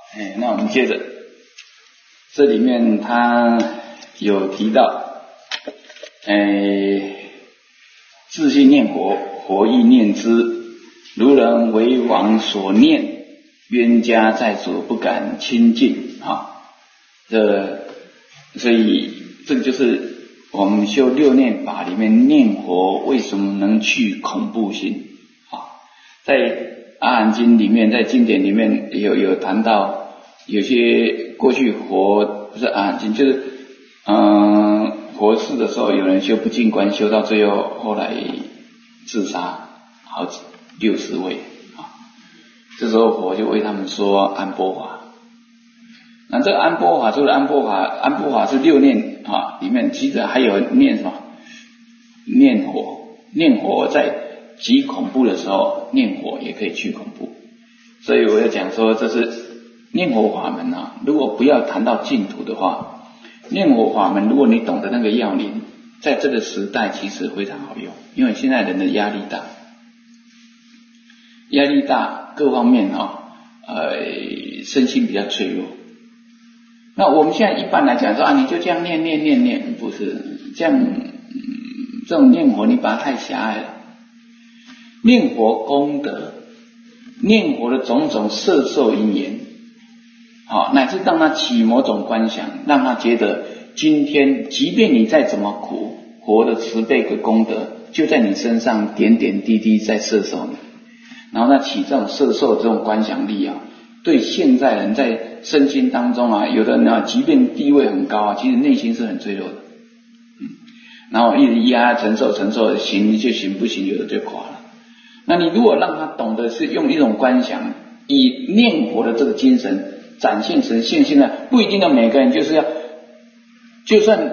那我们接着，这里面他有提到，自信念佛，佛亦念之。如人为王所念，冤家在所不敢亲近啊。所以这个就是我们修六念法里面念佛为什么能去恐怖心啊？在阿含经里面，在经典里面有谈到，有些过去佛不是阿含经，就是佛世的时候，有人修不净观，修到最后，后来自杀好几60位啊。这时候佛就为他们说安般法。那这个安般法，除了安般法是六念啊，里面其实还有念什么？念火，念火在极恐怖的时候，念火也可以去恐怖。所以我要讲说，这是念火法门啊。如果不要谈到净土的话，念火法门，如果你懂得那个要领，在这个时代其实非常好用，因为现在人的压力大，各方面身心比较脆弱。那我们现在一般来讲说啊，你就这样念，不是这样，这种念佛你把它太狭隘了。念佛功德，念佛的种种摄受因缘，乃至让他起某种观想，让他觉得今天即便你再怎么苦，佛的慈悲的功德就在你身上点点滴滴在摄受你，然后他起这种摄受这种观想力啊，对现在人在身心当中啊，有的人啊，即便地位很高啊，其实内心是很脆弱的，然后一直压承受，行就行，不行有的就垮了。那你如果让他懂得是用一种观想，以念佛的这个精神展现成现行呢，不一定要每个人就是要，就算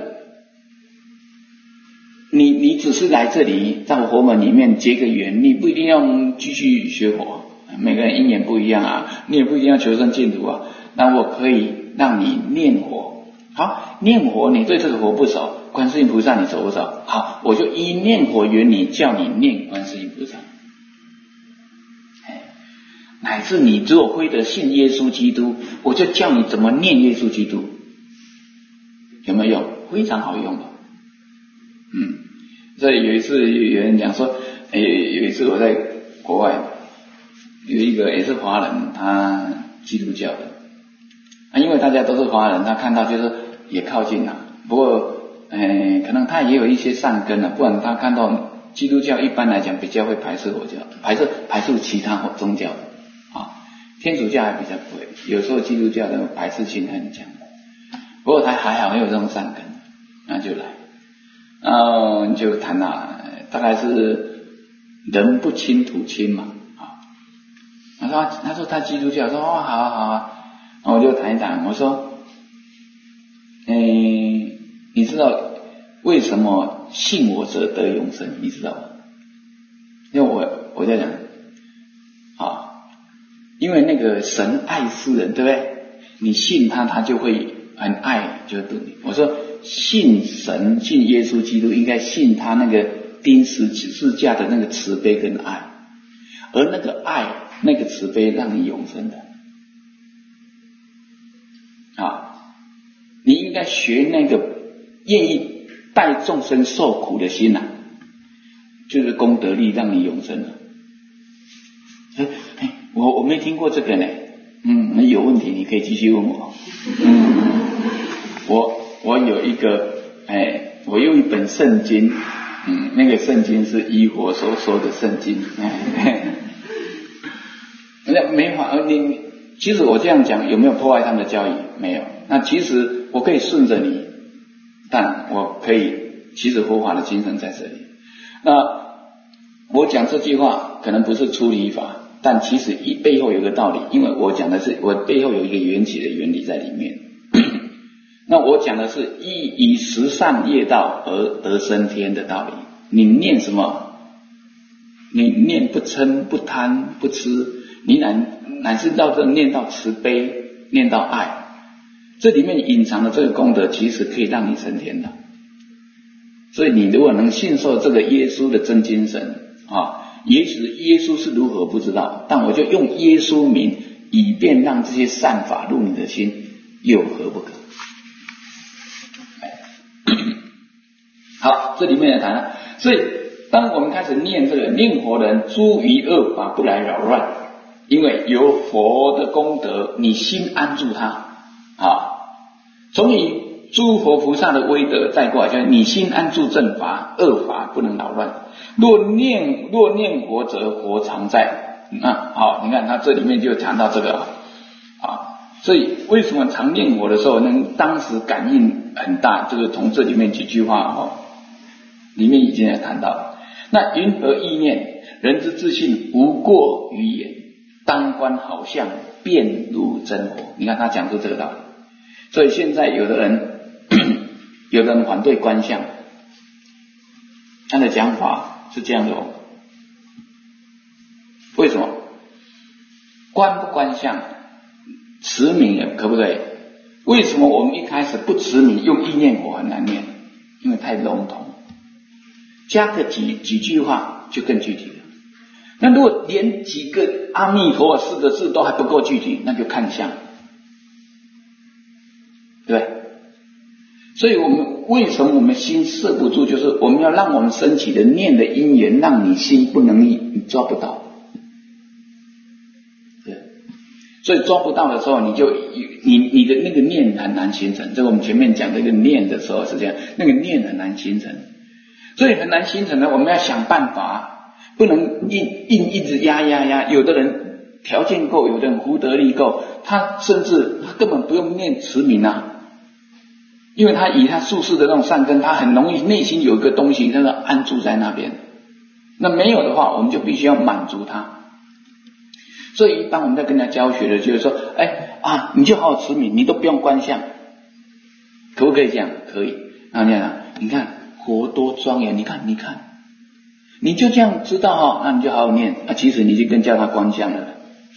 你只是来这里在佛门里面结个缘，你不一定要继续学佛，每个人因缘不一样啊，你也不一定要求生净土啊。那我可以让你念佛，好，念佛你对这个佛不熟，观世音菩萨你熟不熟？好，我就依念佛原理叫你念观世音菩萨。乃至你如果非得信耶稣基督，我就教你怎么念耶稣基督，有没有用？非常好用的。所以有一次有人讲说，有一次我在国外有一个也是华人，他基督教的，因为大家都是华人，他看到就是也靠近了，不过可能他也有一些善根了，不然他看到基督教一般来讲比较会排斥佛教，排斥其他宗教的啊，天主教还比较不会，有时候基督教的排斥性很强，不过他还好没有这种善根，那就来，然后就谈了，大概是人不亲土亲嘛，他说他基督教，说好啊，然后我就谈一谈，我说，你知道为什么信我者得永生？你知道吗？因为我在讲因为那个神爱世人，对不对？你信他，他就会很爱，就对你。我说信神，信耶稣基督，应该信他那个钉十字架的那个慈悲跟爱，而那个爱，那个慈悲让你永生的你应该学那个愿意带众生受苦的心就是功德力让你永生的。我没听过这个呢，有问题你可以继续问我。我有一个我有一本圣经，那个圣经是依佛所说的圣经，那没法，其实我这样讲有没有破坏他们的教义？没有。那其实我可以顺着你，但我可以，其实佛法的精神在这里。那我讲这句话可能不是出离法，但其实背后有个道理，因为我讲的是我背后有一个缘起的原理在里面。那我讲的是以十善业道而得生天的道理。你念什么？你念不嗔不贪不痴，你乃至到这念到慈悲，念到爱，这里面隐藏的这个功德其实可以让你升天的。所以你如果能信受这个耶稣的真精神也许耶稣是如何不知道，但我就用耶稣名以便让这些善法入你的心，有何不可？好，这里面来谈了，所以当我们开始念这个念佛人，诸于恶法不来扰乱，因为有佛的功德，你心安住它啊。从你诸佛菩萨的威德再过来，就是你心安住正法，恶法不能扰乱。若念佛者，佛常在。好，你看他这里面就谈到这个啊，所以为什么常念佛的时候能当时感应很大？这个从这里面几句话里面已经也谈到了。那云何意念？人之自信无过于言，当观好相，便如真火。你看他讲出这个道理。所以现在有的人反对观相，他的讲法是这样的为什么？观不观相，持名可不可以？为什么我们一开始不持名，用意念佛很难念？因为太笼统，加个几句话就更具体了。那如果连几个阿弥陀4个字都还不够具体，那就看相，对不对？所以为什么我们心摄不住，就是我们要让我们升起的念的因缘，让你心不能你抓不到。所以抓不到的时候，你的那个念很难形成。这个我们前面讲这个念的时候是这样，那个念很难形成，所以很难形成呢。我们要想办法，不能一直压。有的人条件够，有的人福德力够，他甚至他根本不用念持名啊，因为他以他术士的那种善根，他很容易内心有一个东西，那个安住在那边。那没有的话，我们就必须要满足他。所以当我们在跟他教学的，就是说，你就好好持名，你都不用观相，可不可以这样？可以。然后你看佛多庄严，你看，你就这样知道那你就好好念其实你就跟叫他观相了。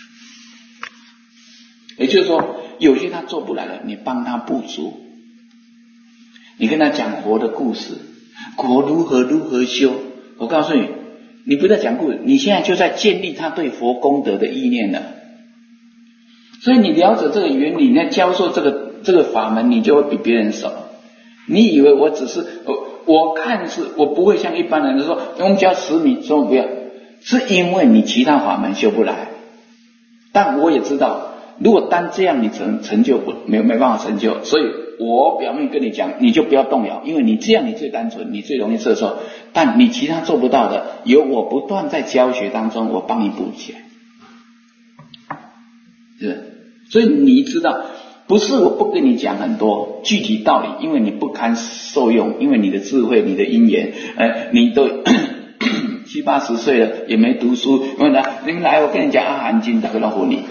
也就是说，有些他做不来了，你帮他补足，你跟他讲佛的故事，佛如何修。我告诉你，你不在讲故事，你现在就在建立他对佛功德的意念了。所以你了解这个原理，你在教授这个法门，你就会比别人熟。你以为我只是我看是我不会像一般人说我们教持名，说不要，是因为你其他法门修不来。但我也知道，如果单这样你成就没办法成就，所以我表面跟你讲，你就不要动摇，因为你这样你最单纯，你最容易摄受。但你其他做不到的，有我不断在教学当中，我帮你补起来。是，所以你知道，不是我不跟你讲很多具体道理，因为你不堪受用，因为你的智慧、你的因缘，你都70、80岁了也没读书，你们来，我跟你讲阿含经，大概老唬你。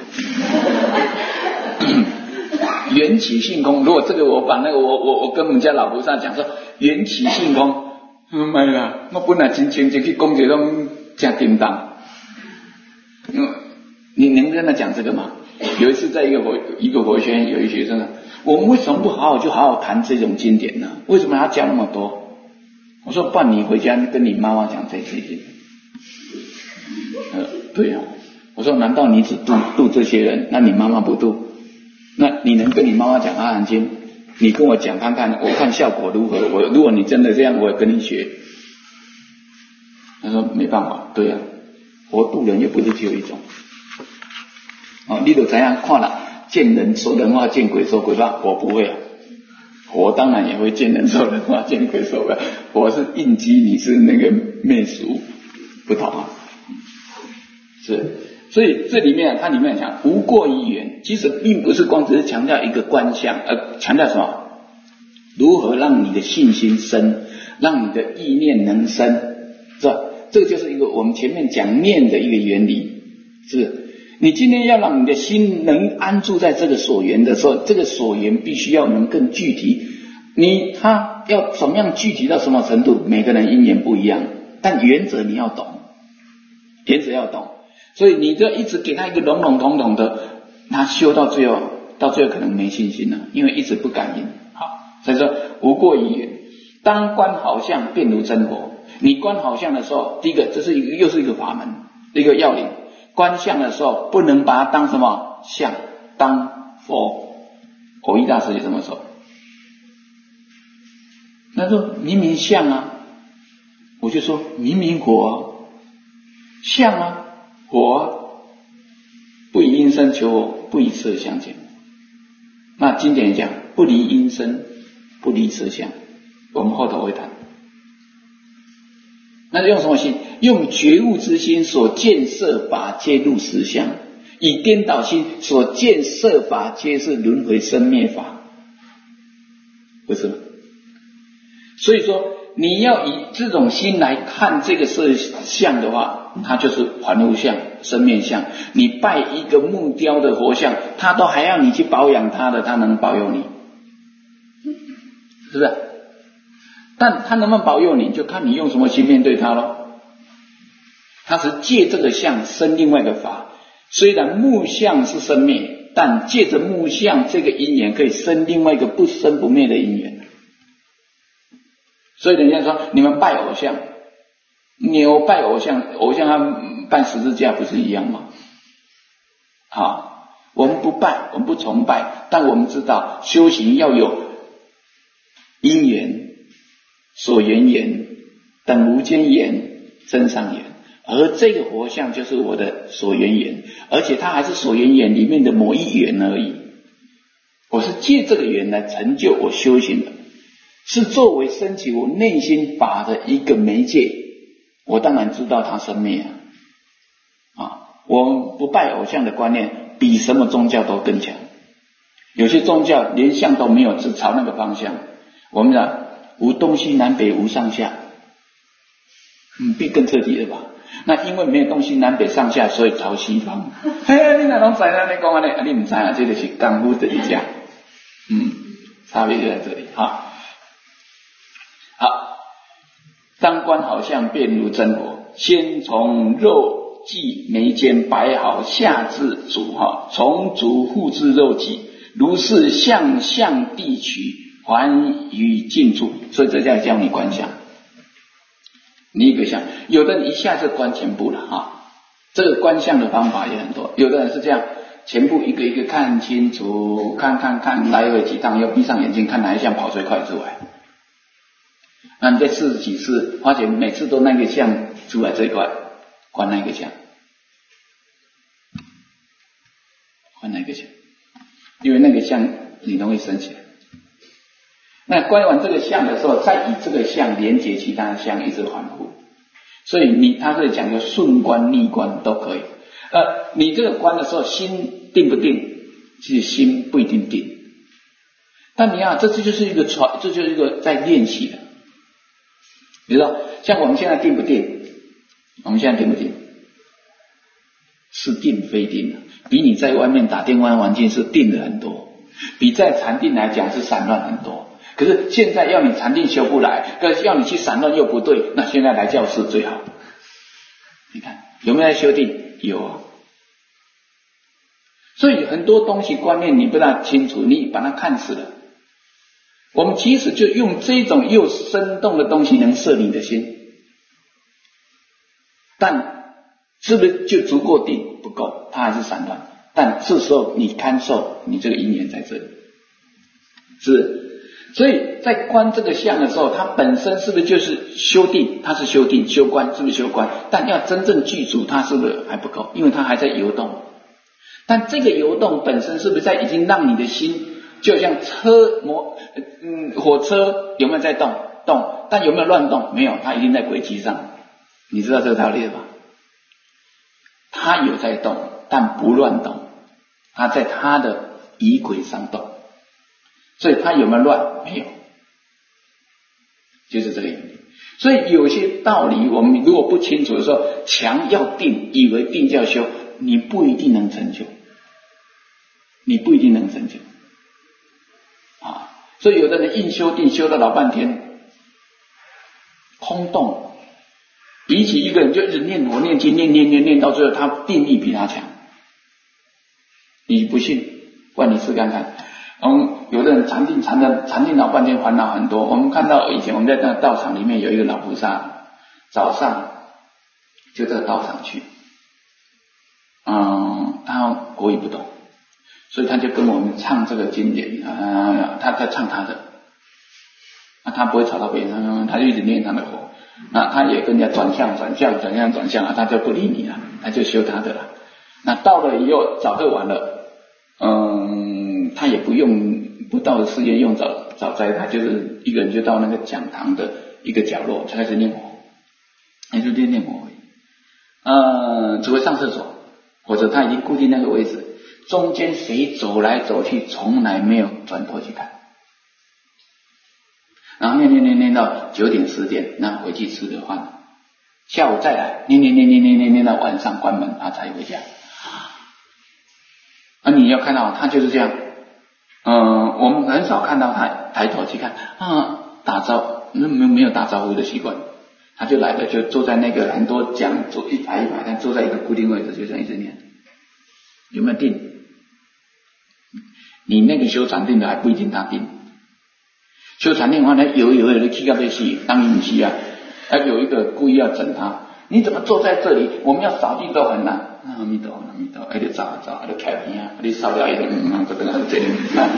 缘起性空，如果这个我把那个我跟我们家老菩萨讲说缘起性空，没啦，我本来真清就去讲这种真叮当。你能跟他讲这个吗？有一次在一个佛学院，有一学生，我们为什么不好好谈这种经典呢？为什么要教那么多？我说，不然你回家跟你妈妈讲这些经。对啊，我说难道你只度这些人，那你妈妈不度？那你能跟你妈妈讲阿含经？你跟我讲看看，我看效果如何？如果你真的这样，我也跟你学。他说没办法，对啊，佛度人又不是只有一种。你就怎样看了，见人说人话，见鬼说鬼话。我不会啊，我当然也会见人说人话，见鬼说鬼话。我是应机，你是那个媚俗，不同啊。是。所以这里面它里面讲无过于言，其实并不是光只是强调一个观相，而强调什么？如何让你的信心生，让你的意念能生，是吧？这个就是一个我们前面讲念的一个原理。是你今天要让你的心能安住在这个所缘的时候，这个所缘必须要能更具体。它要怎么样具体到什么程度？每个人因缘不一样，但原则你要懂，原则要懂。所以你就一直给他一个笼笼统统的，他修到最后可能没信心了，因为一直不感应。好，所以说无过于言，当观好相，便如真佛。你观好相的时候，第一个这是又是一个法门，一个要领。 观相的时候不能把它当什么相，当佛。蕅益大师也这么说。他说明明相啊，我就说明明火啊，相啊，火啊，不以因身求我，不以色相见。那经典讲不离因身，不离色相，我们后头会谈。那用什么心？用觉悟之心所见色法皆入实相，以颠倒心所见色法皆是轮回生灭法，不是吗？所以说你要以这种心来看这个色相的话，它就是凡夫相、生灭相。你拜一个木雕的佛像，他都还要你去保养它的，他能保佑你，是不是？但他能不能保佑你，就看你用什么心面对他咯。他是借这个相生另外一个法，虽然木相是生灭，但借着木相这个因缘可以生另外一个不生不灭的因缘。所以人家说你们拜偶像，牛拜偶像，偶像他拜十字架不是一样吗？我们不拜，我们不崇拜，但我们知道修行要有因缘、所缘缘、等无间缘、真上缘，而这个佛像就是我的所缘缘，而且它还是所缘缘里面的某一缘而已。我是借这个缘来成就我修行的，是作为升起我内心法的一个媒介。我当然知道它生灭我们不拜偶像的观念比什么宗教都更强。有些宗教连相都没有，只朝那个方向。我们讲无东西南北无上下，比更彻底了吧？那因为没有东西南北上下，所以朝西方。你哪能知道你讲安尼？你不知道，这就是功夫的一家。差别就在这里好，当观好相，便如真佛。先从肉髻眉间摆好，下至足从足复至肉髻，如是向地取，还于尽处。所以这叫教你观相。你一个相，有的人一下就观全部了这个观相的方法也很多。有的人是这样，全部一个一个看清楚，看，来回几趟，又闭上眼睛看哪一项跑最快出来。那你再试几次，发现每次都那个相出来最快，观那个相，观那个相，因为那个相你容易升起来。那观完这个相的时候，再以这个相连接其他的相，一直反复。所以他可以讲究顺观逆观都可以。你这个观的时候，心定不定？其实心不一定定。但你这就是一个在练习的。比如说，像我们现在定不定？我们现在定不定？是定非定的，比你在外面打电玩环境是定的很多，比在禅定来讲是散乱很多。可是现在要你禅定修不来，要你去散乱又不对，那现在来教室最好。你看有没有在修定？有所以很多东西观念你不大清楚，你把它看死了。我们其实就用这种又生动的东西能摄你的心，但是不是就足够定？不够，它还是散乱。但这时候你看受，你这个因缘在这里，是。所以在观这个相的时候，它本身是不是就是修定？它是修定，修观是不是修观？但要真正具足，它是不是还不够？因为它还在游动。但这个游动本身是不是在已经让你的心，就像火车有没有在动？但有没有乱动？没有，它一定在轨迹上。你知道这个道理了吧？它有在动，但不乱动，它在它的仪轨上动。所以它有没有乱？没有，就是这个原理。所以有些道理我们如果不清楚的时候，强要定，以为定叫修，你不一定能成就，所以有的人硬修定，修了老半天空洞，比起一个人就一直念佛念经念到最后，他定力比他强。你不信，不然你试看看。有的人禅定老半天，烦恼很多。我们看到以前我们在那个道场里面有一个老菩萨，早上就这个道场去， 他国语不懂，所以他就跟我们唱这个经典他在唱他的，他不会吵到别人，他就一直念他的佛。那他也跟人家转向他就不理你了，他就修他的了。那到了以后早课完了，他也不到时间用早斋，他就是一个人就到那个讲堂的一个角落，才开始念佛，也就念佛而已。除非上厕所，或者他已经固定那个位置，中间谁走来走去，从来没有转头去看。然后念到9点10点，然后回去吃个饭，下午再来念到晚上关门，他才回家。你要看到他就是这样，我们很少看到他抬头去看打招呼，没有打招呼的习惯，他就来了，就坐在那个很多讲坐一排，他坐在一个固定位置，就这样一直念。有没有定？你那个修禅定的还不一定他定。修禅定的话呢，有的气到被吸，当然不是啊。有一个故意要整他，你怎么坐在这里？我们要扫地都很难。阿弥陀佛，就找，就开屏啊，你扫掉一点，这个这里，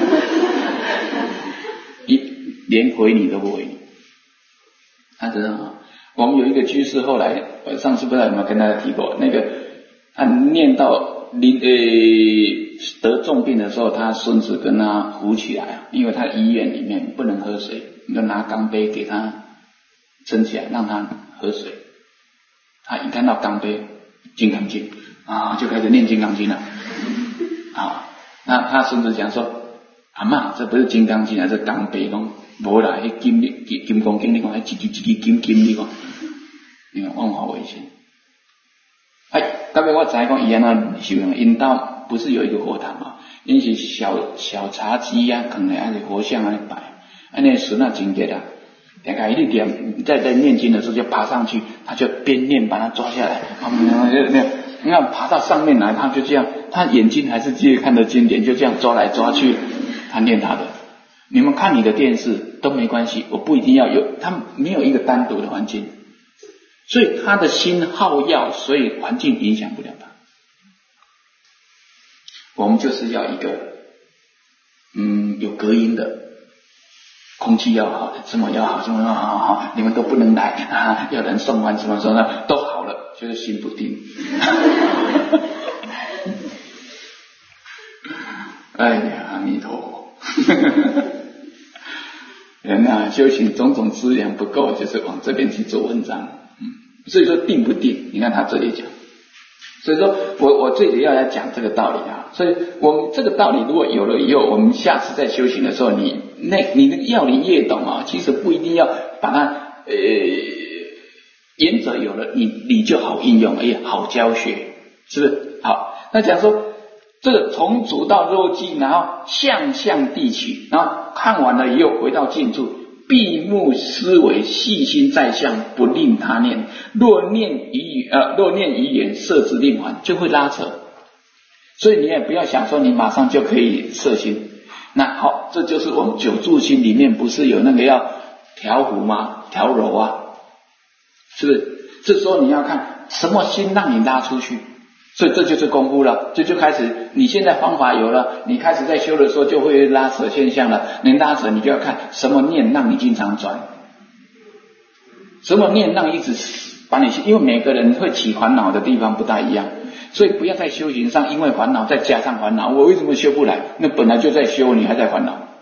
连回你都不回你。他知道，我们有一个居士，后来上次不知道有没有跟大家提过，那个他念到得重病的时候，他孙子跟他扶起来，因为他医院里面不能喝水，你就拿钢杯给他撑起来，让他喝水。他一看到钢杯，金刚经就开始念金刚经了。那他孙子讲说：“阿嬷，这不是金刚经啊，这钢杯咯。无啦，迄金刚经你看，一支金你看，你看万法唯心。”到尾我知讲伊安怎修行，因道不是有一个佛堂嘛，因是小茶几啊，放来佛像安尼摆，安尼孙啊真结啊。大概一点在念经的时候就爬上去，他就边念把它抓下来，你看爬到上面来，他就这样，他眼睛还是继续看着经典，就这样抓来抓去，他念他的。你们看你的电视都没关系，我不一定要有，他没有一个单独的环境，所以他的心好药，所以环境影响不了他。我们就是要一个有隔音的。空气要好，什么要好，什么要好，你们都不能来要人送饭什么的都好了，就是心不定。哎呀，阿弥陀佛。人修行种种资粮不够，就是往这边去做文章。所以说定不定，你看他这里讲。所以说我最主要来讲这个道理所以我们这个道理如果有了以后，我们下次在修行的时候，你那个要领越懂其实不一定要把它原则有了，你就好应用，好教学，是不是？好，那讲说这个从主到肉寂，然后向地取，然后看完了以后回到静处，闭目思维，细心在相，不令他念。若念遗言，摄之令还，就会拉扯。所以你也不要想说你马上就可以摄心。那好，这就是我们九住心里面不是有那个要调伏吗？调柔是不是？这时候你要看什么心让你拉出去，所以这就是功夫了。这就开始，你现在方法有了，你开始在修的时候就会拉扯现象了。能拉扯，你就要看什么念让你经常转，什么念让一直把你，因为每个人会起烦恼的地方不大一样，所以不要在修行上因为烦恼再加上烦恼。我为什么修不来？那本来就在修，你还在烦恼，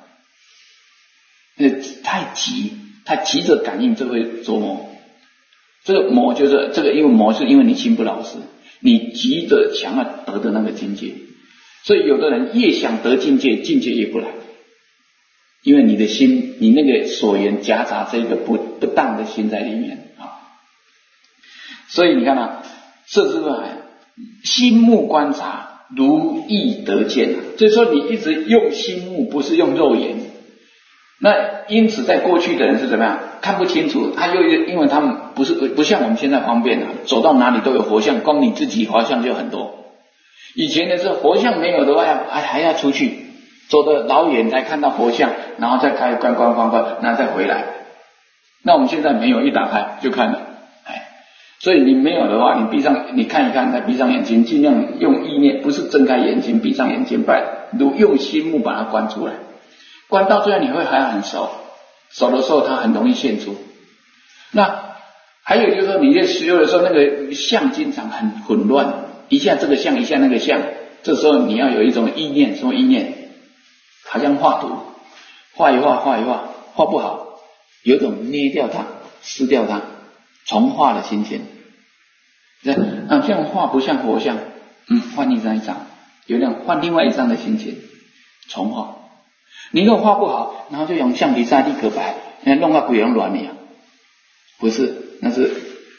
太急着感应，这会着魔。这个魔就是这个，因为魔是因为你心不老实，你急着想要得的那个境界，所以有的人越想得境界，境界越不来，因为你的心，你那个所缘夹杂这个不当的心在里面所以你看摄之若海，心目观察，如意得见就是说你一直用心目，不是用肉眼。那因此在过去的人是怎么样？看不清楚，他又因为他们不像我们现在方便走到哪里都有佛像，光你自己佛像就很多。以前的时候佛像没有的话还要出去，走得老远才看到佛像，然后再开关，然后再回来。那我们现在没有，一打开就看了。 所以你没有的话，你看一看，再闭上眼睛，尽量用意念，不是睁开眼睛闭上眼睛，如用心目把它关出来，关到最后你会还很熟的时候，它很容易现出。那还有就是说，你在修的时候，那个相经常很混乱，一下这个相，一下那个相，这时候你要有一种意念，什么意念？好像画图，画一画，画不好，有一种捏掉它，撕掉它，重画的心情。这样画不像活像，换一张，有点换另外一张的心情，重画。你如果画不好，然后就用橡皮擦立刻白，弄到鬼人乱一样，不是，那是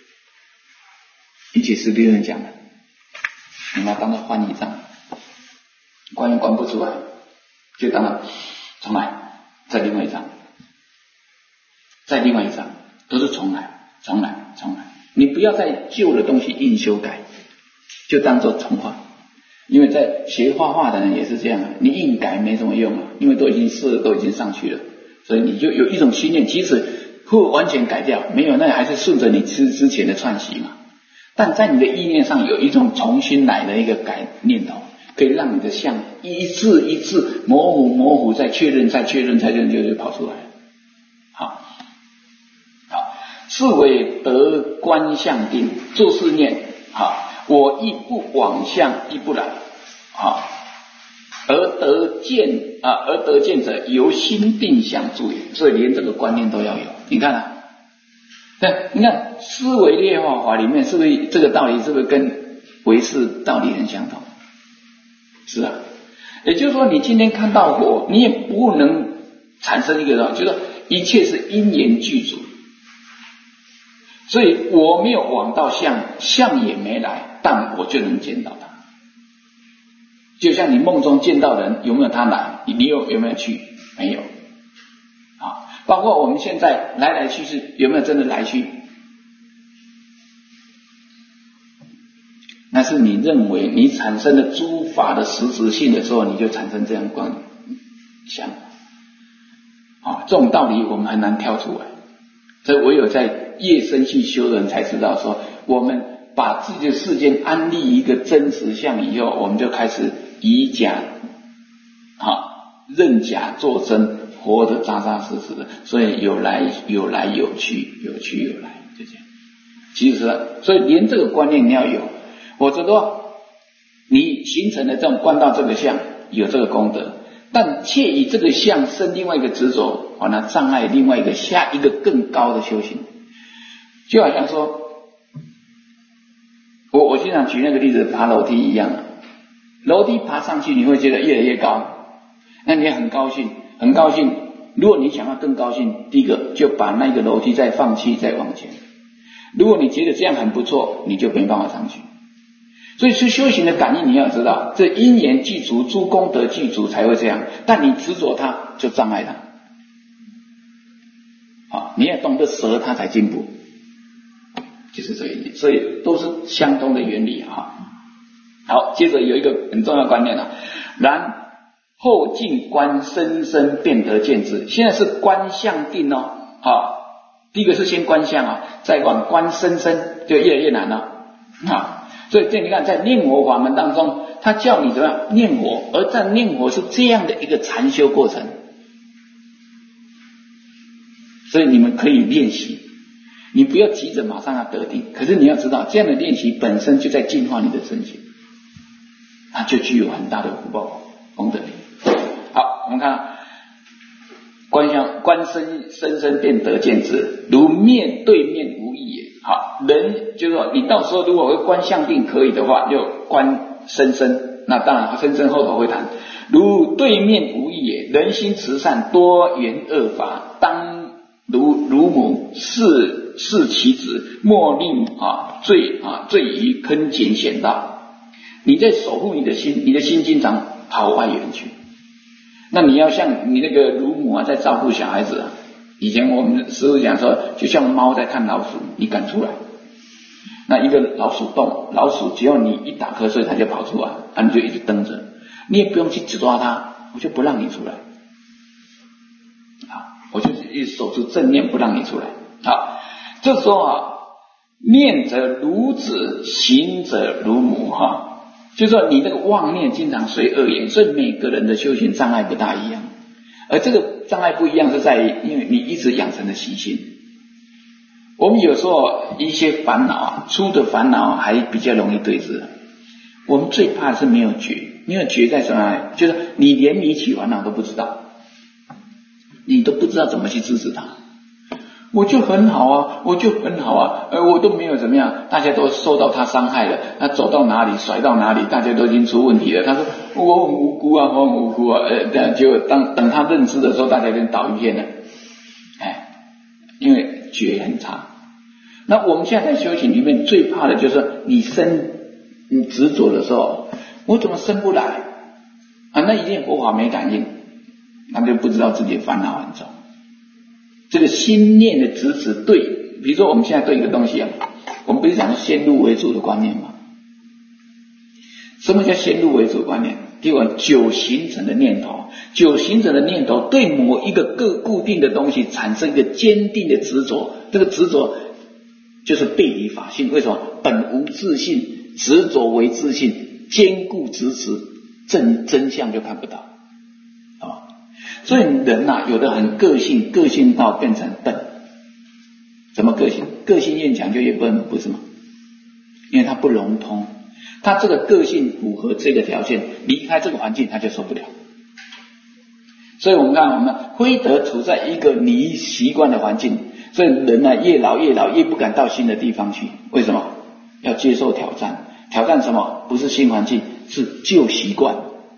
一起是别人讲的，你把它当作换一张，关不出来，就当它重来，再另外一张，再另外一张，都是重来。你不要在旧的东西硬修改，就当做重画。因为在学画画的人也是这样，你硬改没什么用啊，因为都已经上去了，所以你就有一种心念，即使不完全改掉，没有，那还是顺着你之前的串习嘛。但在你的意念上有一种重新来的一个改念头，可以让你的相一字模糊，再确认就跑出来。好，是为得观相定，做事念。好，我亦不往相，亦不来。好，而得见者，由心定相助也。所以连这个观念都要有。你看啊，你看思维劣化法里面是不是这个道理？是不是跟唯识道理很相同？是啊，也就是说，你今天看到我，你也不能产生一个道理，就是说一切是因缘具足。所以我没有往到相也没来，但我就能见到他。就像你梦中见到人，有没有他来？你有没有去？没有。包括我们现在来去是有没有真的来去？那是你认为你产生的诸法的实质性的时候，你就产生这样观想。这种道理我们很难跳出来，所以唯有在夜深去修的人才知道说，我们把自己的世间安立一个真实相以后，我们就开始以假认假做真，活得扎扎实实的，所以有来有去，有去有来，就这样。其实所以连这个观念你要有，否则的话你形成了这种观到这个相，有这个功德，但却以这个相生另外一个执着，那障碍另外一个下一个更高的修行。就好像说我经常举那个例子，爬楼梯一样，楼梯爬上去你会觉得越来越高，那你也很高兴。如果你想要更高兴，第一个就把那个楼梯再放弃，再往前。如果你觉得这样很不错，你就没办法上去。所以是修行的感应，你要知道，这因缘具足，诸功德具足才会这样。但你执着它，就障碍它。你要懂得舍它才进步，就是这个意思。所以都是相通的原理。好，接着有一个很重要的观念然后进观深深便得见之。现在是观相定第一个是先观相再往观深深，就越来越难了所以这你看，在念佛法门当中，他叫你怎么样念佛，而在念佛是这样的一个禅修过程。所以你们可以练习，你不要急着马上要得定，可是你要知道，这样的练习本身就在净化你的身心，它就具有很大的福报功德力。好，我们看观深便得见之，如面对面无异也。好，人就是说，你到时候如果会观相定可以的话，就观深，那当然深后头会谈。如对面无异也，人心慈善，多缘恶法，当如母视其子，莫令坠于坑井险道。你在守护你的心，你的心经常跑外缘去。那你要像你那个乳母在照顾小孩子以前我们师父讲说，就像猫在看老鼠，你赶出来，那一个老鼠洞，老鼠只要你一打瞌睡，它就跑出来，你就一直瞪着，你也不用去指抓它，我就不让你出来，我就一直守住正念不让你出来。好，这时候念者如子，行者如母哈，就是说你这个妄念经常随恶缘，所以每个人的修行障碍不大一样，而这个障碍不一样是在于，因为你一直养成的习性。我们有时候一些烦恼粗的烦恼还比较容易对治，我们最怕的是没有觉。没有觉在什么？就是你连你起烦恼都不知道，你都不知道怎么去制止它。我就很好啊，我就很好啊，我都没有怎么样，大家都受到他伤害了，他走到哪里甩到哪里，大家都已经出问题了。他说我很无辜啊，我很无辜啊，结果等他认知的时候，大家已经倒一片了。因为觉很差。那我们现在在修行里面最怕的就是你执着的时候，我怎么生不来啊？那一定佛法没感应，那就不知道自己的烦恼很重。这个心念的执持对，比如说我们现在对一个东西我们不是讲先入为主的观念吗？什么叫先入为主观念？第二，久形成的念头，久形成的念头对某一个固定的东西产生一个坚定的执着，这个执着就是背离法性。为什么？本无自性，执着为自性，坚固执持，真相就看不到。所以人有的很个性，个性到变成笨。怎么个性？个性越强就越笨，不是吗？因为它不融通，他这个个性符合这个条件，离开这个环境他就受不了。所以我们看，我们非得处在一个你习惯的环境，所以人越老越不敢到新的地方去。为什么？要接受挑战。挑战什么？不是新环境，是旧习惯。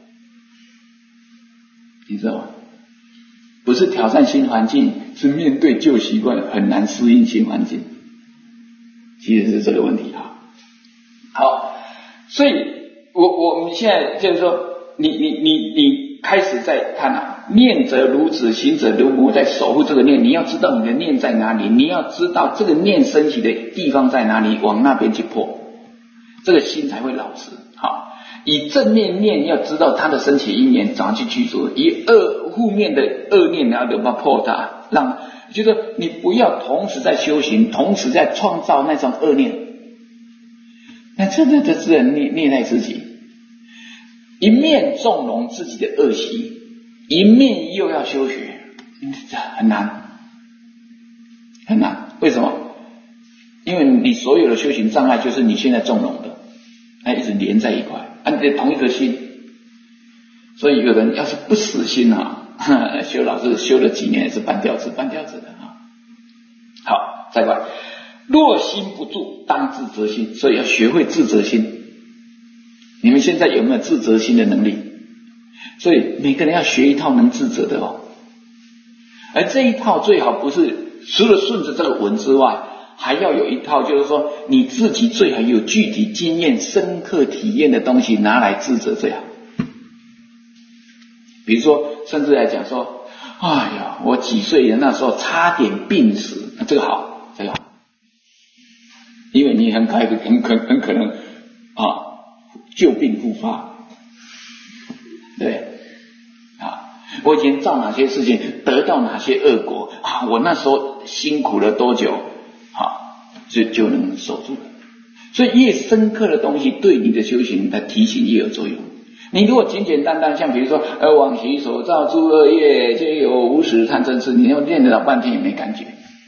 你知道吗？不是挑战新环境，是面对旧习惯很难适应新环境。其实是这个问题好，所以我们现在就是说，你开始在看念者如子，行者如母，在守护这个念。你要知道你的念在哪里，你要知道这个念升起的地方在哪里，往那边去破，这个心才会老实。以正面念要知道它的升起因缘，怎样去驱除；以负面的恶念，你要怎么破它？就是你不要同时在修行，同时在创造那种恶念。那这只能虐待自己，一面纵容自己的恶习，一面又要修学，很难。为什么？因为你所有的修行障碍就是你现在纵容的，一直连在一块，你的同一颗心。所以有人要是不死心修老师修了几年也是半吊子的好，再来，若心不住，当自责心。所以要学会自责心。你们现在有没有自责心的能力？所以每个人要学一套能自责的而这一套最好不是除了顺着这个文之外，还要有一套，就是说你自己最好有具体经验、深刻体验的东西拿来自责最好。比如说，甚至来讲说，我几岁人那时候差点病死，这个好，因为你很可能旧病复发，对我以前造哪些事情，得到哪些恶果我那时候辛苦了多久就能守住了。所以越深刻的东西对你的修行的提醒越有作用。你如果简简单单，像比如说往昔所造诸恶业，皆有无始贪嗔痴，你要念得了半天也没感觉。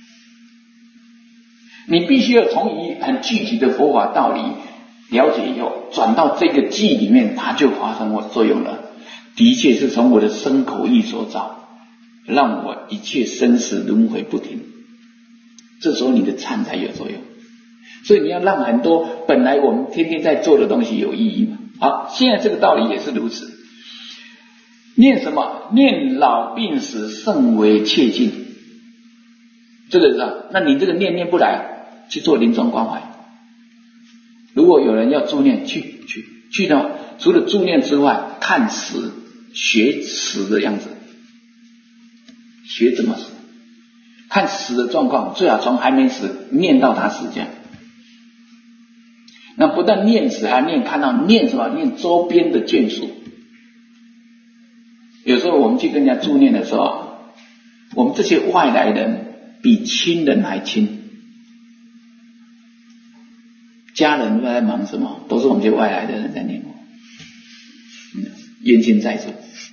你必须要从很具体的佛法道理了解以后，转到这个记里面，它就发生作用了。的确是从我的身口意所造，让我一切生死轮回不停。这时候你的忏才有作用。所以你要让很多本来我们天天在做的东西有意义嘛。好，现在这个道理也是如此。念什么？念老病死甚为切近。这个是那你这个念不来，去做临终关怀。如果有人要助念，去的，除了助念之外，看死，学死的样子，学怎么死，看死的状况，最好从还没死念到他死这样。那不但念死，还看到念什么？念周边的眷属。有时候我们去跟人家助念的时候，我们这些外来人比亲人还亲。 家人都在忙什么？都是我们这些外来的人在念佛。冤亲债主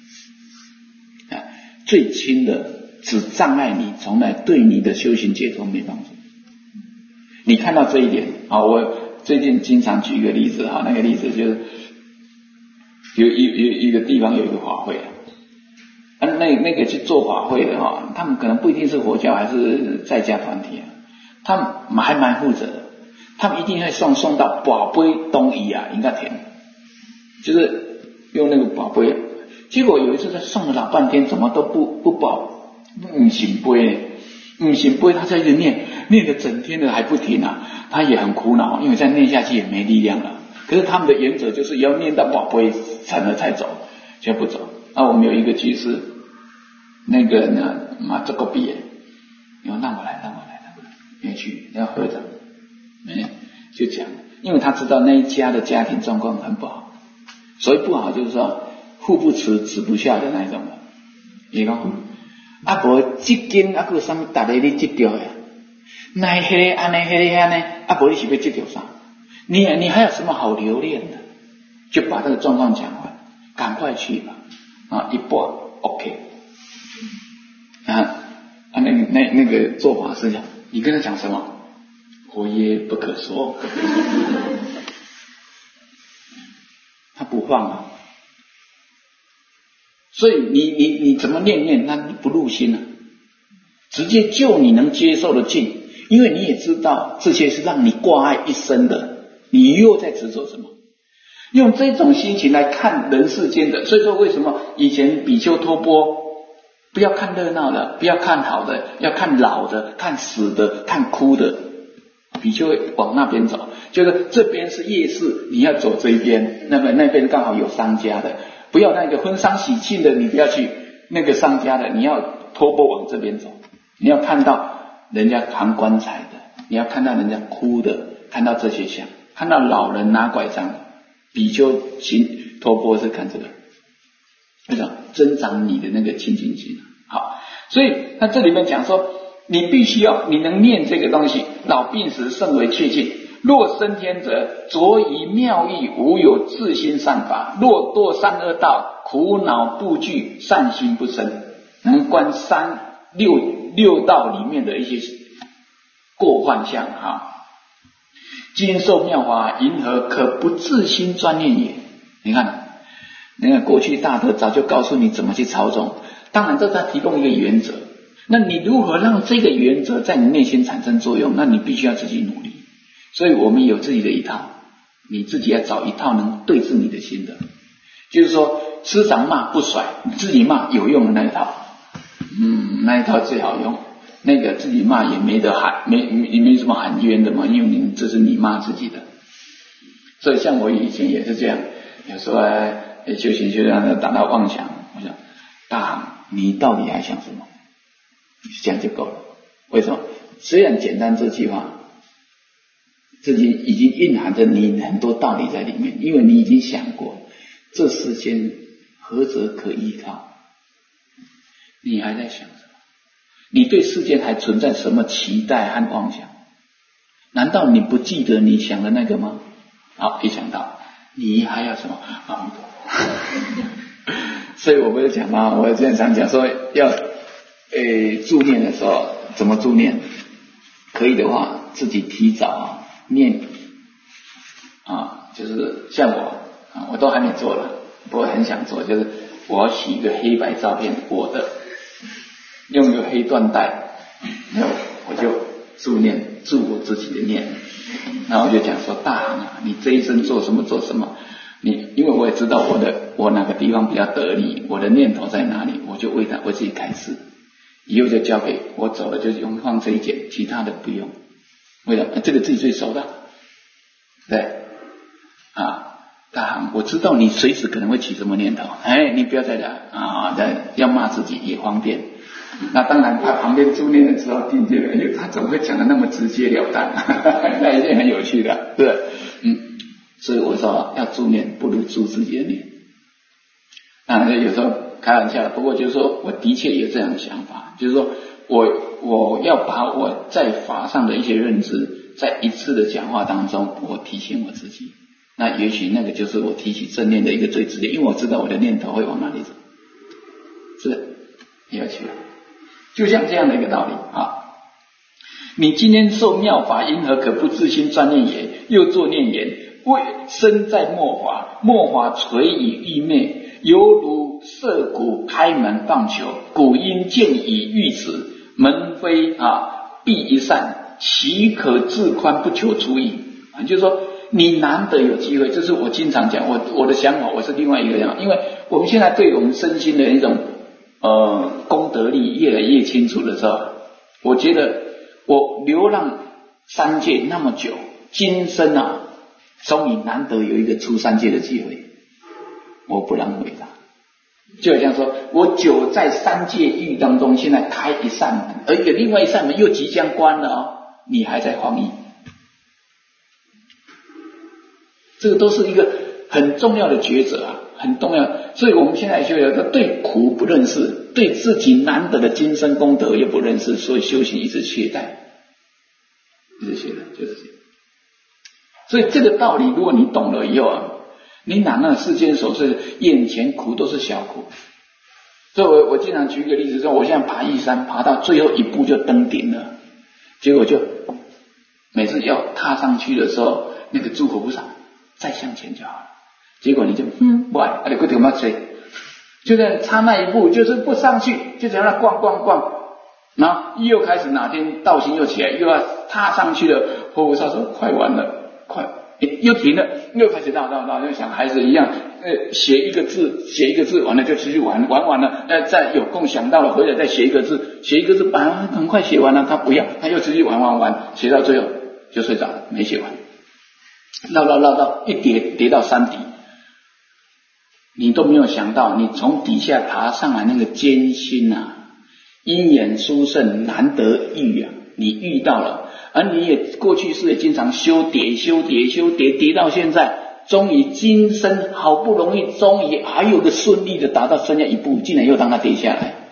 最轻的只障碍你，从来对你的修行解脱没帮助。你看到这一点我最近经常举一个例子那个例子就是有一个地方有一个法会那个去做法会的他们可能不一定是佛教还是在家团体他们还蛮负责的，他们一定会送到宝贝东夷应该填，就是用那个宝贝。结果有一次他送了老半天，怎么都不保，不行杯，他在一直念的整天的还不停他也很苦恼，因为再念下去也没力量了。可是他们的原则就是要念到宝贝成了才走，就不走。我们有一个居士，那个呢这个毕业，让我来，没去，要合掌，就讲，因为他知道那一家的家庭状况很不好，所以不好就是说腹不吃止不下的那种的。伊讲无这间还有什么大家你执着呀？那黑安呢？无你是要执着啥？你还有什么好留恋的？就把这个状况讲完，赶快去吧。一半 OK。那个做法是讲，你跟他讲什么？我也不可说。他不放所以你怎么念，那你不入心直接就你能接受的境，因为你也知道这些是让你挂碍一生的，你又在执着什么？用这种心情来看人世间的，所以说为什么以前比丘托钵不要看热闹的，不要看好的，要看老的，看死的，看哭的，比丘往那边走，就是这边是夜市，你要走这一边，那边刚好有商家的，不要那个婚丧喜庆的，你不要去那个商家的，你要托钵往这边走，你要看到人家扛棺材的，你要看到人家哭的，看到这些像，看到老人拿拐杖的，比丘行托钵是看这个，为什么增长你的那个清净心？好，所以他这里面讲说，你必须要你能念这个东西，老病时甚为确信。若升天者，着于妙义，无有自心善法；若堕三恶道，苦恼不惧，善心不生，能观六道里面的一些过患相今受妙法，云何可不自心专念也？你看，那个过去大德早就告诉你怎么去操纵，当然这他提供一个原则，那你如何让这个原则在你内心产生作用？那你必须要自己努力。所以我们有自己的一套，你自己要找一套能对治你的心的，就是说师长骂不甩，你自己骂有用的那一套，那一套最好用。那个自己骂也没得喊，没什么喊冤的嘛，因为这是你骂自己的。所以像我以前也是这样，有时候修行让他达到妄想，我想大行你到底还想什么？这样就够了。为什么？虽然简单这句话，自己已经蕴含着你很多道理在里面，因为你已经想过这世间何者可依靠，你还在想什么？你对世间还存在什么期待和妄想？难道你不记得你想的那个吗？好，一想到你还要什么所以我不是讲吗？我经常讲说要助念的时候怎么助念，可以的话自己提早念就是像我都还没做了，不过很想做，就是我要洗一个黑白照片，我的用一个黑缎带，然后我就助念，助我自己的念，然后我就讲说大行你这一生做什么，因为我也知道我哪个地方比较得力，我的念头在哪里，我就为自己开示，以后就交给我走了，就用放这一件，其他的不用。为什么？这个自己最熟的，对大行，我知道你随时可能会起什么念头，你不要再来要骂自己也方便。那当然他旁边助念的时候听见了，他怎么会讲的那么直截了当那一定很有趣的，对所以我说要助念不如助自己的念有时候开玩笑，不过就是说我的确有这样的想法，就是说我要把我在法上的一些认知在一次的讲话当中，我提醒我自己，那也许那个就是我提起正念的一个最直接，因为我知道我的念头会往哪里走，是有趣的，就像这样的一个道理啊。你今天受妙法，因何可不自心专念也？又作念言：为身在末法，末法垂以欲灭，犹如涉谷开门放球，谷因见以欲止，门非闭一扇，岂可自宽不求出矣？就是说你难得有机会，这是我经常讲，我的想法，我是另外一个想法，因为我们现在对我们身心的一种功德力越来越清楚的时候，我觉得我流浪三界那么久，今生终于难得有一个出三界的机会，我不浪费它。就好像说我久在三界狱当中，现在开一扇门，而且另外一扇门又即将关了你还在防疫，这个都是一个很重要的抉择很重要。所以我们现在修行，对苦不认识，对自己难得的今生功德又不认识，所以修行一直懈怠，就是这样。所以这个道理，如果你懂了以后你哪那世间所是眼前苦都是小苦。所以我经常举一个例子说，我现在爬玉山，爬到最后一步就登顶了，结果就每次要踏上去的时候，那个诸佛菩萨再向前就好了，结果你就不你快点嘛追，就在差那一步，就是不上去，就在那逛，然后又开始哪天道心又起来，又要踏上去了，佛菩萨说快完了，快又停了，又开始道，就像孩子一样，写一个字，完了就出去玩完了，再有空想到了回来再写一个字，很快写完了，他不要，他又出去玩，写到最后就睡着了，没写完，绕到一跌到山底，你都没有想到，你从底下爬上来那个艰辛因缘殊胜难得遇你遇到了。而你也过去世也经常修叠，叠到现在，终于今生好不容易，终于还有个顺利的达到剩下一步，竟然又让它跌下来。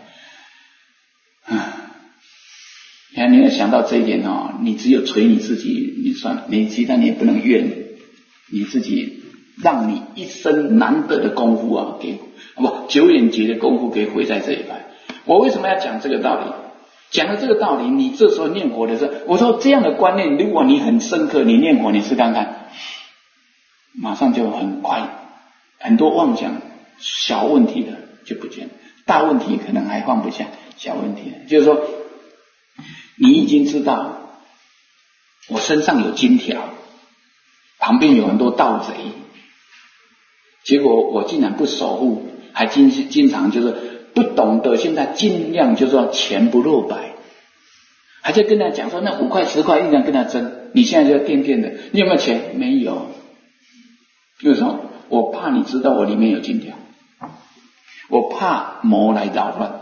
你要想到这一点你只有捶你自己，你算了，你其他你也不能怨你自己，让你一生难得的功夫久远劫的功夫给毁在这一块。我为什么要讲这个道理？讲了这个道理，你这时候念佛的时候，我说这样的观念，如果你很深刻，你念佛你试看看，马上就很快，很多妄想小问题的就不见了，大问题可能还放不下，小问题就是说你已经知道我身上有金条，旁边有很多盗贼，结果我竟然不守护，还经常就是不懂得，现在尽量就是说钱不露白，还在跟他讲说那5块10块，依然跟他争。你现在就要垫的，你有没有钱？没有。为什么？我怕你知道我里面有金条，我怕魔来扰乱，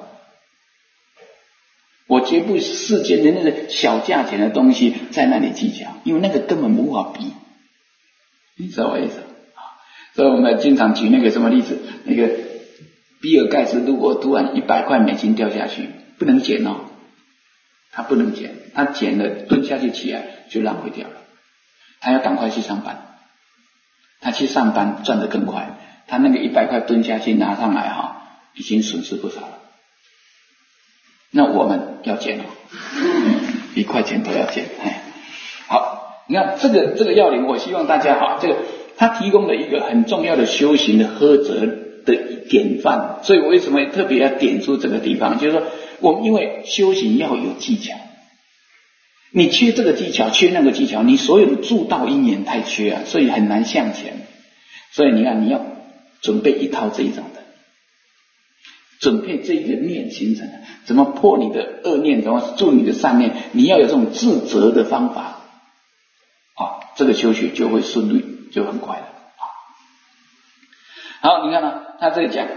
我绝不世间的那个小价钱的东西在那里计较，因为那个根本无法比，你知道我意思？所以我们经常举那个什么例子，那个比尔盖茨如果突然100块美金掉下去，不能捡他不能捡，他捡了蹲下去起来就浪费掉了，他要赶快去上班，他去上班赚得更快，他那个100块蹲下去拿上来已经损失不少了。那我们要捡1块钱都要捡。好，你看这个要领，我希望大家这个他提供了一个很重要的修行的呵责的典范，所以我为什么特别要点出这个地方，就是说我们因为修行要有技巧，你缺这个技巧，缺那个技巧，你所有的助道因缘太缺所以很难向前。所以你看，你要准备一套这一种的，准备这一个念形成的，怎么破你的恶念，怎么助你的善念，你要有这种自责的方法这个修学就会顺利，就很快了。好，你看他这里讲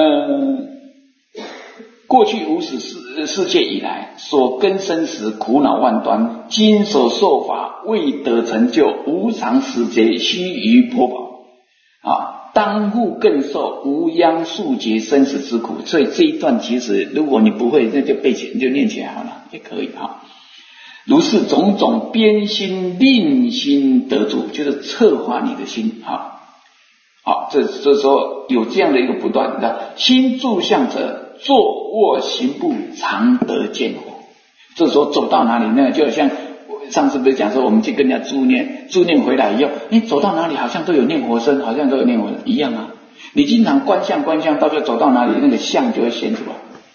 过去无始世界以来所根生时苦恼万端，今所受法未得成就，无常时节须臾颇饱当复更受无央数劫生死之苦。所以这一段其实如果你不会，那就背起来，就念起来好了，也可以如是种种边心令心得住，就是策划你的心啊。好，这时候有这样的一个不断的心住相者，坐卧行步常得见火。这时候走到哪里呢？就好像上次不是讲说，我们去跟人家助念回来以后，你走到哪里好像都有念佛声，好像都有念佛声一样啊。你经常观相，到最后走到哪里，那个相就会现出来。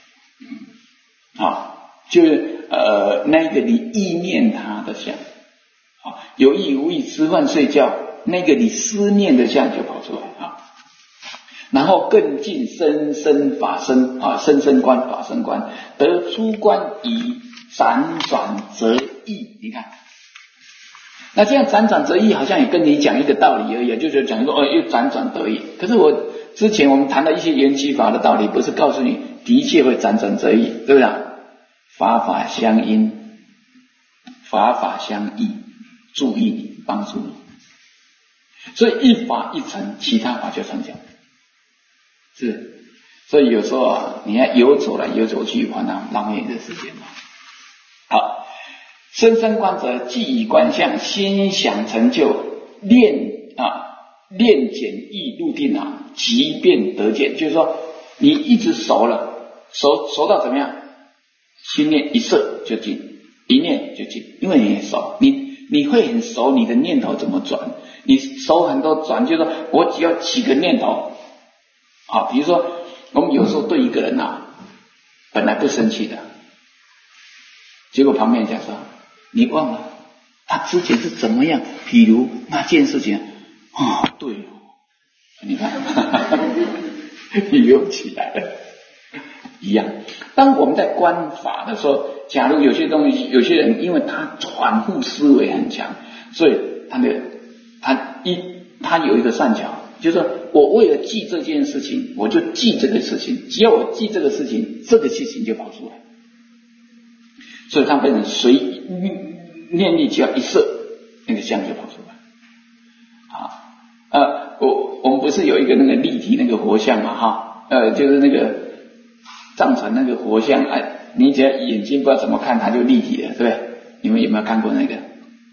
就是那个你意念他的相，有意无意吃饭睡觉，那个你思念的相就跑出来啊。然后更进深深法身啊，深深观法身观，得出观以辗转则易。你看，那这样辗转则易，好像也跟你讲一个道理而已，就是讲说又辗转得易。可是之前我们谈的一些缘起法的道理，不是告诉你的确会辗转则易，对不对？法法相因，法法相依，助益你，帮助你。所以一法一成，其他法就成就。是，所以有时候你要游走来游走去，还浪费你的时间。好，深深观者，既以观相，心想成就，练简易入定啊，即便得见。就是说，你一直熟了，熟到怎么样？心念一摄就进，一念就进，因为你很熟，你会很熟你的念头怎么转，你熟很多转，就是说我只要几个念头啊，比如说我们有时候对一个人本来不生气的，结果旁边讲说你忘了他之前是怎么样，譬如那件事情对哦，你看你又起来了一样。当我们在观法的时候，假如有些东西，有些人因为他反复思维很强，所以他有一个善巧，就是说我为了记这件事情，我就记这个事情，只要我记这个事情，这个事情就跑出来。所以他变成随念力只要一摄，那个相就跑出来。我们不是有一个那个立体那个活像嘛就是那个藏传那个活像，你只要眼睛不知道怎么看，它就立体了，对不对？你们有没有看过那个？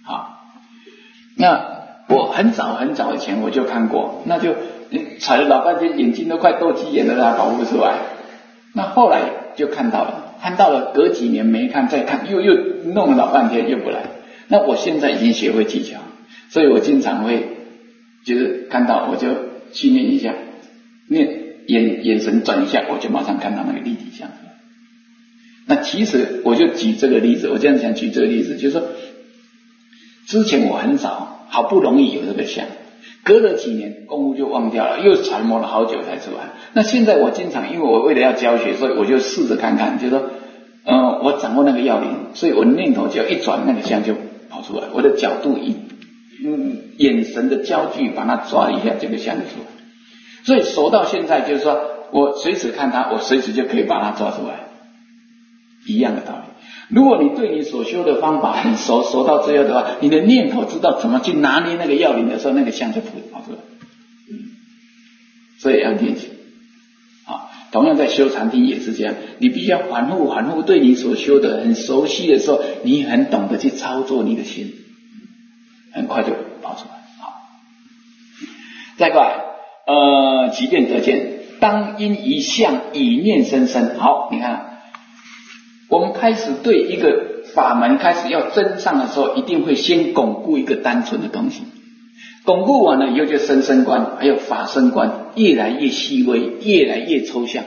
那我很早以前我就看过，那就踩了老半天，眼睛都快斗鸡眼了，它跑不出来。那后来就看到了，隔几年没看再看，又弄了老半天又不来。那我现在已经学会技巧，所以我经常会就是看到我就去念一下，眼神转一下，我就马上看到那个立体像。那其实我就举这个例子，我这样想举这个例子，就是说之前我很少，好不容易有这个像，隔了几年功夫就忘掉了，又揣摩了好久才出来。那现在我经常，因为我为了要教学，所以我就试着看看，就是说我掌握那个要领，所以我念头只要一转，那个像就跑出来，我的角度眼神的焦距把它抓一下，这个像就出来。所以熟到现在，就是说我随时看它，我随时就可以把它抓出来，一样的道理。如果你对你所修的方法很熟到这样的话，你的念头知道怎么去拿捏那个要领的时候，那个相就跑出来。所以要练习。同样在修禅定也是这样，你必须要反复对你所修的很熟悉的时候，你很懂得去操作你的心，很快就跑出来。再过来即便得见，当因一相以念生生。好，你看我们开始对一个法门开始要增上的时候，一定会先巩固一个单纯的东西，巩固完了以后就深深观，还有法身观，越来越细微，越来越抽象。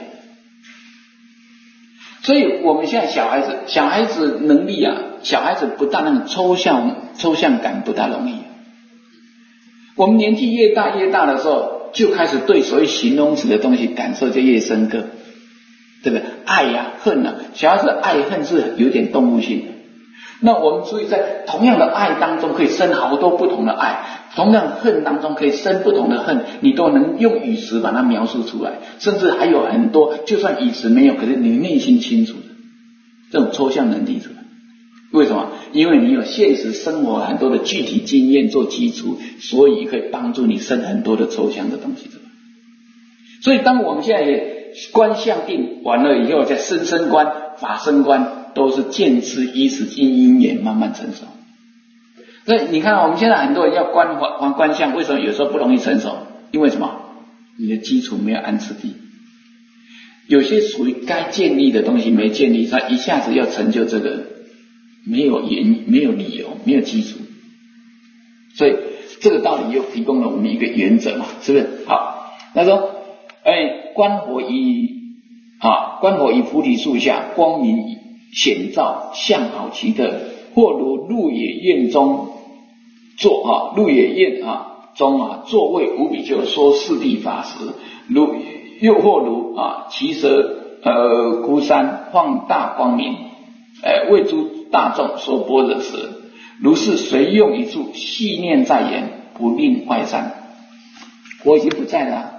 所以我们现在小孩子能力小孩子不大那种抽象感不大容易。我们年纪越大的时候，就开始对所谓形容词的东西感受就越深刻，对不对？爱恨小孩子爱恨是有点动物性的。那我们所以在同样的爱当中可以生好多不同的爱，同样恨当中可以生不同的恨，你都能用语词把它描述出来，甚至还有很多就算语词没有，可是你内心清楚的这种抽象能力出来。为什么？因为你有现实生活很多的具体经验做基础，所以可以帮助你生很多的抽象的东西出来。所以当我们现在观相定完了以后，再生生观、法身观，都是渐次依时因缘慢慢成熟。所以你看，我们现在很多人要观相，为什么有时候不容易成熟？因为什么？你的基础没有安次第，有些属于该建立的东西没建立，他一下子要成就这个，没有理由，没有基础。所以这个道理又提供了我们一个原则嘛，是不是？好，那说，观火于菩提树下，光明显照，相好奇特。或如鹿野苑中坐鹿野苑中座位无比丘说四谛法时，又或如其舌孤山放大光明，为诸大众说般若时，如是随用一处，细念在言，不令坏散。我已经不在了，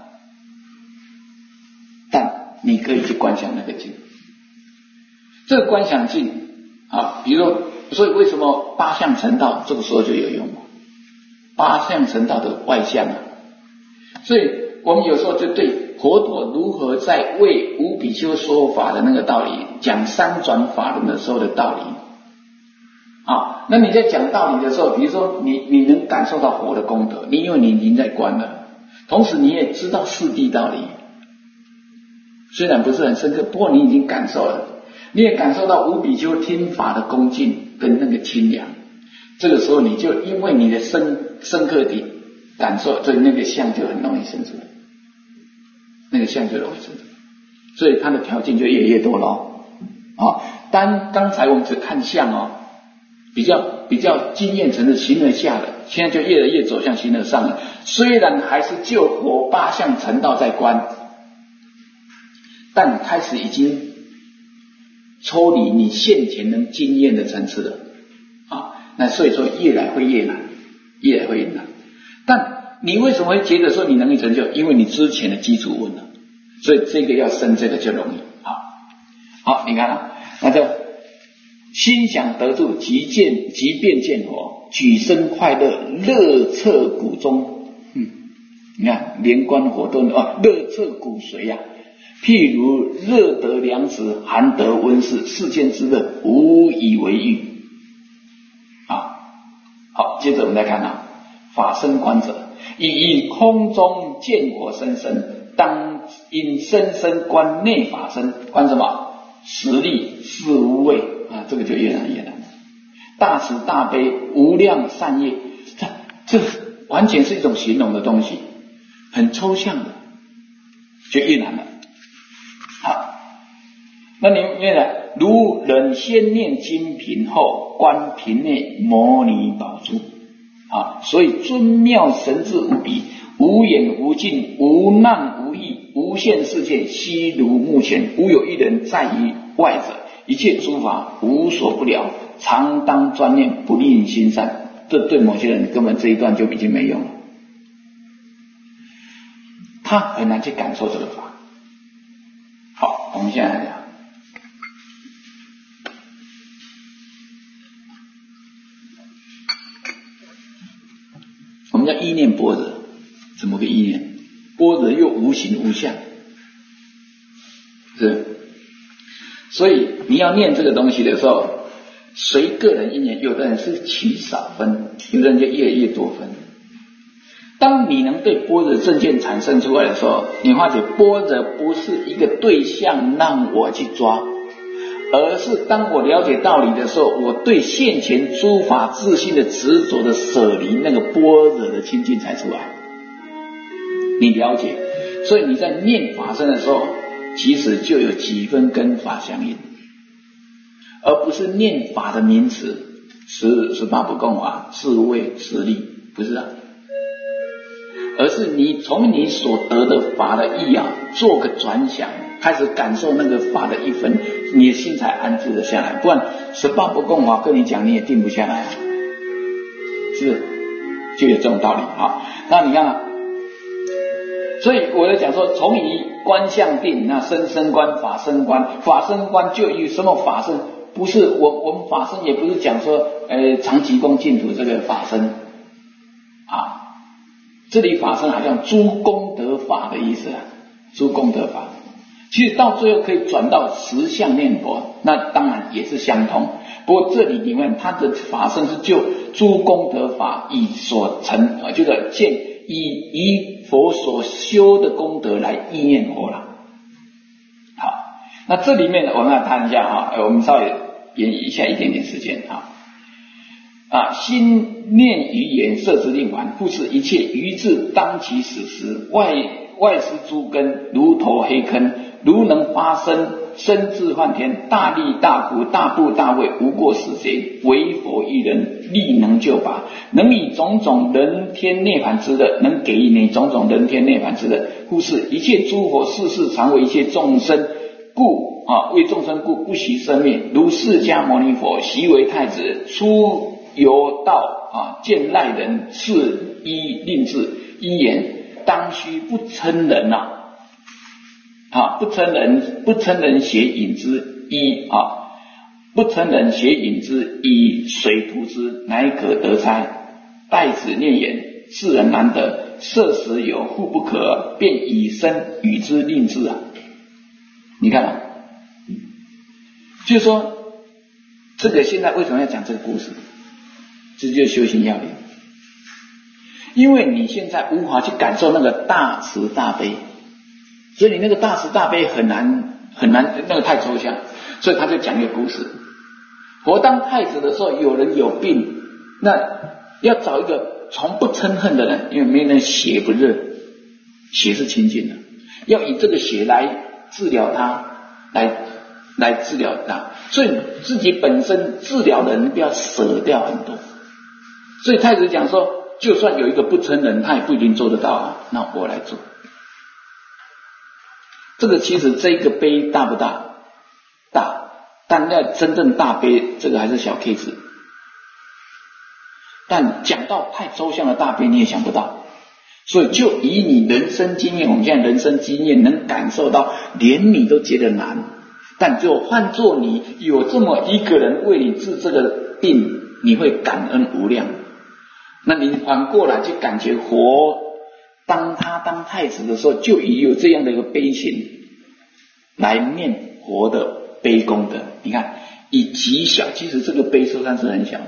但你可以去观想那个境。这个观想境比如说，所以为什么八相成道这个时候就有用？八相成道的外相所以我们有时候就对佛陀如何在为无比丘说法的那个道理，讲三转法轮的时候的道理那你在讲道理的时候，比如说你能感受到佛的功德，因为你已经在观了，同时你也知道四谛道理，虽然不是很深刻，不过你已经感受了，你也感受到无比丘听法的恭敬跟那个清凉。这个时候你就因为你的深刻的感受，所以那个相就很容易生出来，那个相就容易生出来，所以它的条件就越来越多咯刚才我们只看相比较经验成的形而下的，现在就越来越走向形而上了。虽然还是就佛八相成道在观，但开始已经抽离你现前能经验的层次了那所以说越来会越难。但你为什么会觉得说你能力成就？因为你之前的基础稳了，所以这个要生这个就容易好，你看那就心想得住，即便见佛，举身快乐，乐彻骨中。你看连观活动乐彻骨髓譬如热得凉食，寒得温室，世间之乐无以为喻好，接着我们再看法身观者，以空中见火生生，当因生生观内法身。观什么？实力是无畏这个就越难越难。大慈大悲无量善业，这完全是一种形容的东西，很抽象的，就越难了。好，那你如人先念金瓶后，观瓶内摩尼宝珠所以尊妙神智无比，无眼无尽，无难无易，无限世界悉如目前，无有一人在于外者，一切诸法无所不了，常当专念，不令心散。这对某些人根本这一段就已经没用了，他很难去感受这个法。好，我们现在来讲我们叫意念般若。怎么个意念？般若又无形无相，是。所以你要念这个东西的时候，随个人因缘，有的人是取少分，有的人就越来越多分。当你能对般若正见产生出来的时候，你发觉般若不是一个对象让我去抓，而是当我了解道理的时候，我对现前诸法自性的执着的舍离，那个般若的清净才出来。你了解，所以你在念法身的时候，其实就有几分跟法相应，而不是念法的名词，十八不共法、智慧、实力，不是而是你从你所得的法的意做个转想，开始感受那个法的一分，你的心才安住了下来。不然十八不共法跟你讲，你也定不下来是就有这种道理那你看所以我在讲说，从以观相定，那生生观、法身观，法身观就以什么法身？不是我们法身也不是讲说常寂空净土这个法身这里法身好像诸功德法的意思诸功德法其实到最后可以转到实相念佛，那当然也是相通。不过这里面他的法身是就诸功德法以所成，就是以佛所修的功德来意念佛了。好，那这里面呢，我们来谈一下啊，我们稍微延一下一点点时间啊。心念于言摄之令还，复是一切于智当其时时，外施诸根，如投黑坑，如能发身智幻天，大力大福大怖大畏，无过死劫，唯佛一人，力能救拔，能以种种人天涅槃之乐，能给予你种种人天涅槃之乐，忽是一切诸佛世事常为一切众生故为众生故不惜生命，如释迦牟尼佛习为太子，出游道见赖人，是依令制一言，当须不称人不称人邪引之一不称人邪引之以水涂之，乃可得差。待子念言，世人难得，设时有复不可，便以身与之令之你看就是说这个现在为什么要讲这个故事？这就是修行要领。因为你现在无法去感受那个大慈大悲，所以你那个大慈大悲很难，那个太抽象，所以他就讲一个故事。佛当太子的时候，有人有病，那要找一个从不嗔恨的人，因为没人血不热，血是清净的，要以这个血来治疗他，来治疗他，所以自己本身治疗的人不要舍掉很多。所以太子讲说，就算有一个不嗔人，他也不一定做得到那我来做。这个其实这个悲大不大？大，但要真正大悲，这个还是小 case。但讲到太抽象的大悲，你也想不到。所以就以你人生经验，我们现在人生经验能感受到，连你都觉得难，但就换做你有这么一个人为你治这个病，你会感恩无量。那你反过来就感觉佛当他当太子的时候，就以有这样的一个悲情来念佛的悲功德。你看以极小，其实这个悲数算是很小的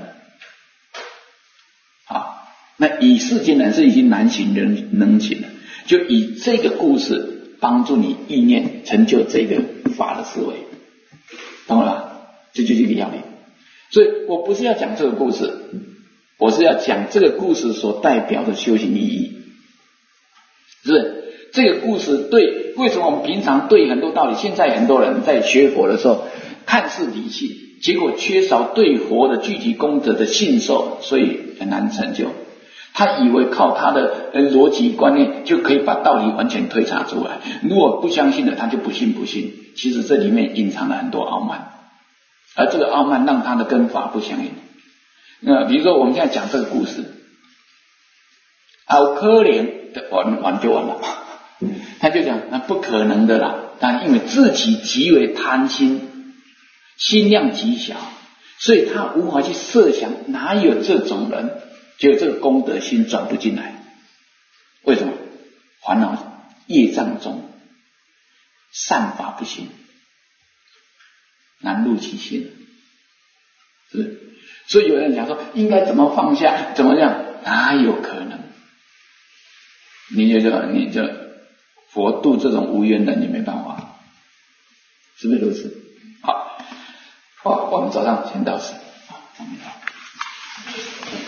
那以世间人是已经难行能行了，就以这个故事帮助你意念成就这个法的思维，懂了吧？这就是一个要领。所以我不是要讲这个故事，我是要讲这个故事所代表的修行意义。是不是？这个故事对为什么我们平常对很多道理，现在很多人在学佛的时候看似理性，结果缺少对佛的具体功德的信受，所以很难成就。他以为靠他的逻辑观念就可以把道理完全推查出来，如果不相信的他就不信。其实这里面隐藏了很多傲慢，而这个傲慢让他的跟法不相应。比如说我们现在讲这个故事，好可怜的完就完了，他就讲那不可能的啦，但因为自己极为贪心，心量极小，所以他无法去设想哪有这种人，就这个功德心转不进来。为什么？烦恼业障中，善法不行，难入其心，是不是？所以有人讲说应该怎么放下，怎么样，哪有可能？你就佛度这种无缘人，你没办法，是不是如此？好，我们早上先到此。